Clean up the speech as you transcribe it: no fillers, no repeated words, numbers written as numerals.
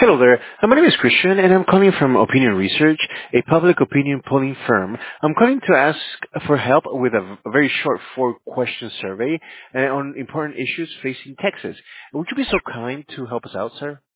Hello there. My name is Christian, and I'm calling from Opinion Research, a public opinion polling firm. I'm calling to ask for help with a very short four-question survey on important issues facing Texas. Would you be so kind to help us out, sir?